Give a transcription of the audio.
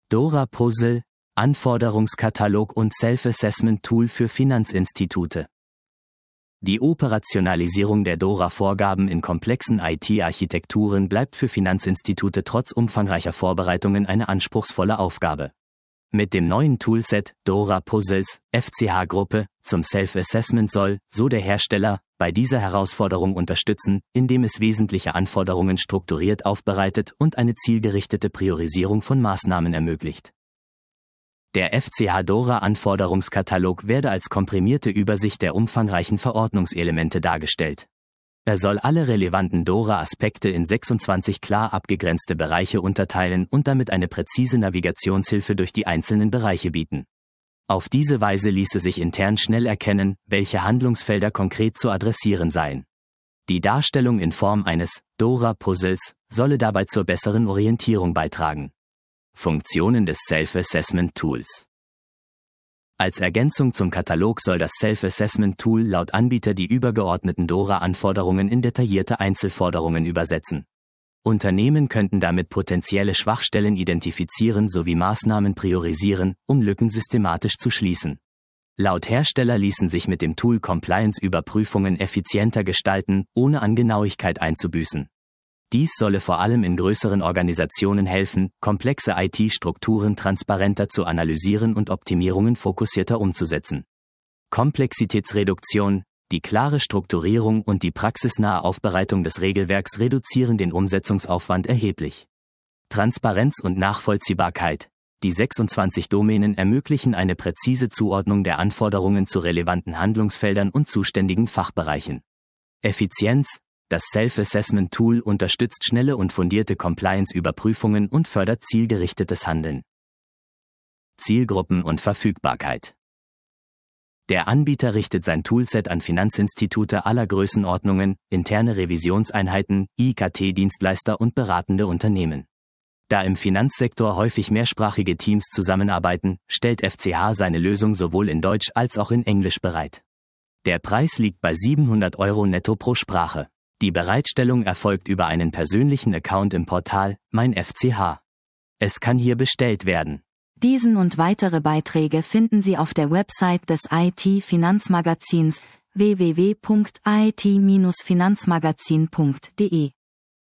DORA Puzzle, Anforderungskatalog und Self-Assessment-Tool für Finanzinstitute. Die Operationalisierung der DORA-Vorgaben in komplexen IT-Architekturen bleibt für Finanzinstitute trotz umfangreicher Vorbereitungen eine anspruchsvolle Aufgabe. Mit dem neuen Toolset DORA Puzzles, FCH-Gruppe, zum Self-Assessment soll, so der Hersteller, bei dieser Herausforderung unterstützen, indem es wesentliche Anforderungen strukturiert aufbereitet und eine zielgerichtete Priorisierung von Maßnahmen ermöglicht. Der FCH DORA Anforderungskatalog werde als komprimierte Übersicht der umfangreichen Verordnungselemente dargestellt. Er soll alle relevanten DORA-Aspekte in 26 klar abgegrenzte Bereiche unterteilen und damit eine präzise Navigationshilfe durch die einzelnen Bereiche bieten. Auf diese Weise ließe sich intern schnell erkennen, welche Handlungsfelder konkret zu adressieren seien. Die Darstellung in Form eines DORA-Puzzles solle dabei zur besseren Orientierung beitragen. Funktionen des Self-Assessment-Tools. Als Ergänzung zum Katalog soll das Self-Assessment-Tool laut Anbieter die übergeordneten DORA-Anforderungen in detaillierte Einzelforderungen übersetzen. Unternehmen könnten damit potenzielle Schwachstellen identifizieren sowie Maßnahmen priorisieren, um Lücken systematisch zu schließen. Laut Hersteller ließen sich mit dem Tool Compliance-Überprüfungen effizienter gestalten, ohne an Genauigkeit einzubüßen. Dies solle vor allem in größeren Organisationen helfen, komplexe IT-Strukturen transparenter zu analysieren und Optimierungen fokussierter umzusetzen. Komplexitätsreduktion, die klare Strukturierung und die praxisnahe Aufbereitung des Regelwerks reduzieren den Umsetzungsaufwand erheblich. Transparenz und Nachvollziehbarkeit. Die 26 Domänen ermöglichen eine präzise Zuordnung der Anforderungen zu relevanten Handlungsfeldern und zuständigen Fachbereichen. Effizienz. Das Self-Assessment-Tool unterstützt schnelle und fundierte Compliance-Überprüfungen und fördert zielgerichtetes Handeln. Zielgruppen und Verfügbarkeit. Der Anbieter richtet sein Toolset an Finanzinstitute aller Größenordnungen, interne Revisionseinheiten, IKT-Dienstleister und beratende Unternehmen. Da im Finanzsektor häufig mehrsprachige Teams zusammenarbeiten, stellt FCH seine Lösung sowohl in Deutsch als auch in Englisch bereit. Der Preis liegt bei 700 € netto pro Sprache. Die Bereitstellung erfolgt über einen persönlichen Account im Portal Mein FCH. Es kann hier bestellt werden. Diesen und weitere Beiträge finden Sie auf der Website des IT-Finanzmagazins www.it-finanzmagazin.de.